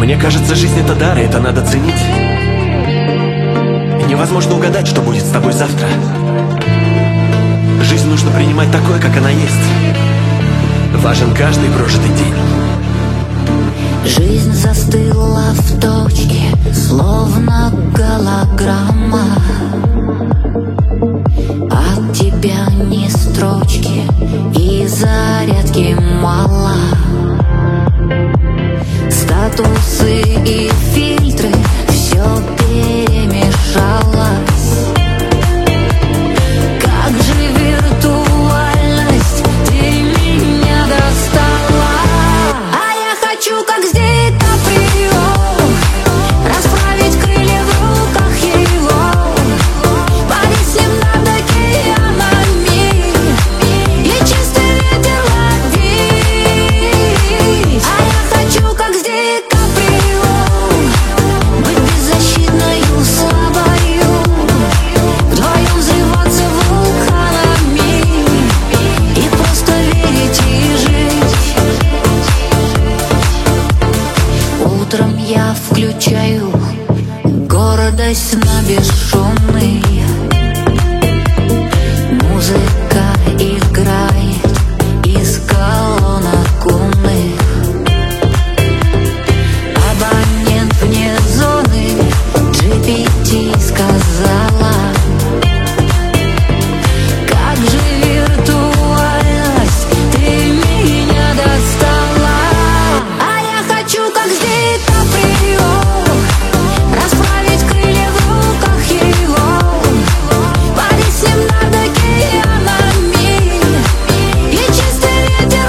Мне кажется, жизнь это дар, и это надо ценить. Невозможно угадать, что будет с тобой завтра. Жизнь нужно принимать такой, как она есть. Важен каждый прожитый день. Жизнь застыла в точке, словно голограмма. От тебя ни строчки, и зарядки мало. Статусы и фильтры, все перемешалось. Как же виртуальность, ты меня достала. А я хочу, как с Ди Каприо, расправить крылья в руках его, парить с ним над океанами и чистый ветер ловить. А я хочу, как с Ди Каприо, быть беззащитною, слабою, вдвоем взрываться вулканами и просто верить и жить. Утром я включаю гордость на бесшумный. Музыка играет из колонок умных. Абонент вне зоны, GPT сказала. Как же виртуальность, ты меня достала. А я хочу, как с Ди Каприо, расправить крылья в руках его, парить с ним над океанами и чистый ветер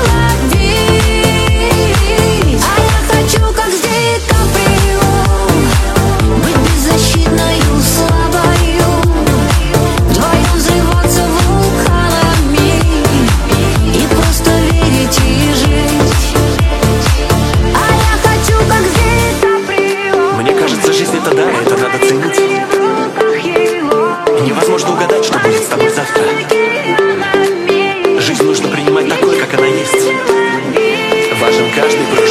ловить. А я хочу, как с Ди Каприо, быть беззащитною, слабою, вдвоем взрываться вулканами и просто верить и жить. А я хочу, как с Ди Каприо. Мне кажется, жизнь это дар, и это надо ценить. Невозможно угадать, что будет с тобой завтра. Жизнь нужно принимать такой, как она есть. Важен каждый